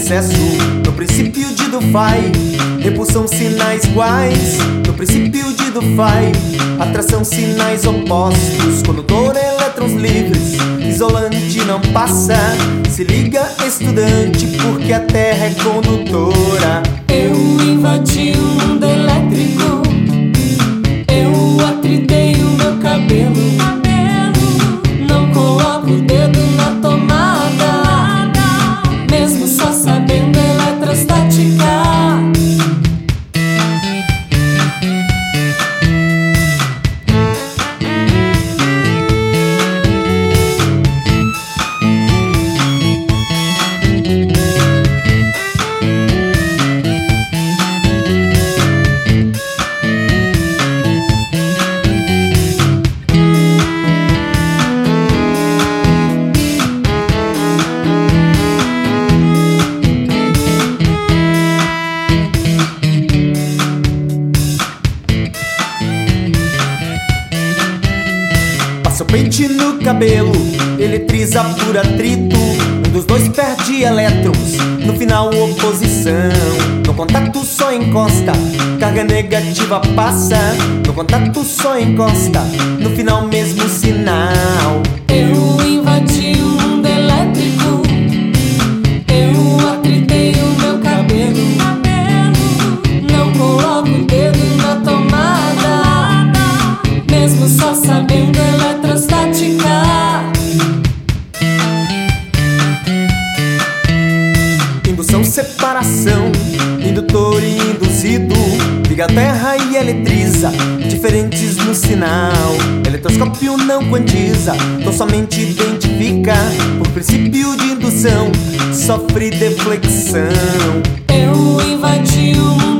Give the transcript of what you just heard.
excesso. No princípio de Dufay, repulsão, sinais iguais. No princípio de Dufay, atração, sinais opostos. Condutor, elétrons livres, isolante não passa. Se liga, estudante, porque a Terra é condutora. Eu invadi o mundo elétrico, eu atritei o meu cabelo. Não coloco o dedo na tomada, mesmo só sabendo eletrostática. Passa o pente no cabelo, eletriza por atrito. Um dos dois perde elétrons, no final oposição. No contato só encosta, carga negativa passa. No contato só encosta, no final mesmo sinal. Eu invadi o mundo elétrico, eu atritei o meu cabelo. Não coloco o dedo na tomada, mesmo só sabendo eletrostática. Indução, separação, indutor e induzido. Liga a terra e eletriza, diferentes no sinal. Eletroscópio não quantiza, então somente identifica. Por princípio de indução, sofre deflexão. Eu invadi o mundo